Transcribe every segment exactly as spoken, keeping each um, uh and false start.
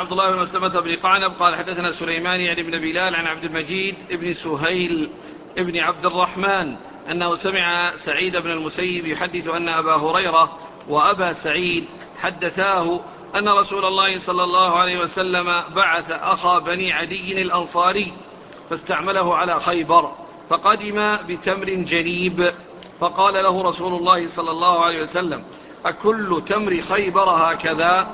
عبد الله بن مسلمة بن قعنب قال حدثنا سليمان يعني بن بلال عن عبد المجيد بن سهيل ابن عبد الرحمن أنه سمع سعيد بن المسيب يحدث أن أبا هريرة وأبا سعيد حدثاه أن رسول الله صلى الله عليه وسلم بعث أخا بني عدي الأنصاري فاستعمله على خيبر فقدم بتمر جنيب فقال له رسول الله صلى الله عليه وسلم أكل تمر خيبر هكذا؟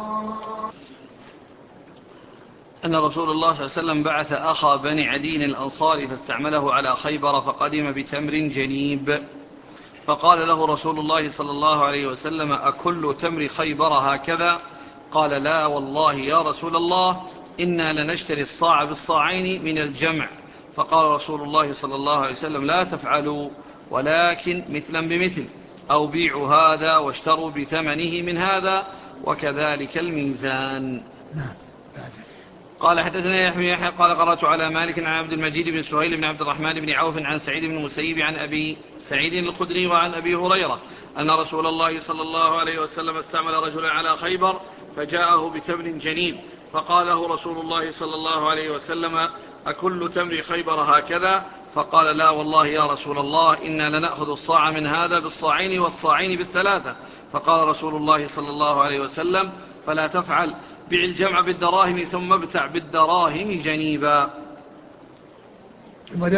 أن رسول الله صلى الله عليه وسلم بعث أخا بني عدي الأنصاري فاستعمله على خيبر فقدم بتمر جنيب فقال له رسول الله صلى الله عليه وسلم أكل تمر خيبر هكذا؟ قال لا والله يا رسول الله إنا لنشتري الصاع بالصاعين من الجمع. فقال رسول الله صلى الله عليه وسلم لا تفعلوا ولكن مثلا بمثل أو بيعوا هذا واشتروا بثمنه من هذا وكذلك الميزان. قال حدثنا يحيى يحيى قال قرأت على مالك عن عبد المجيد بن سهيل بن عبد الرحمن بن عوف عن سعيد بن المسيب عن أبي سعيد الخدري وعن أبي هريرة أن رسول الله صلى الله عليه وسلم استعمل رجلا على خيبر فجاءه بتمر جنيب فقال له رسول الله صلى الله عليه وسلم أكل تمر خيبر هكذا؟ فقال لا والله يا رسول الله إنا لنأخذ الصاع من هذا بالصاعين والصاعين بالثلاثة. فقال رسول الله صلى الله عليه وسلم فلا تفعل بع الجمع بالدراهم ثم ابتع بالدراهم جنيبا.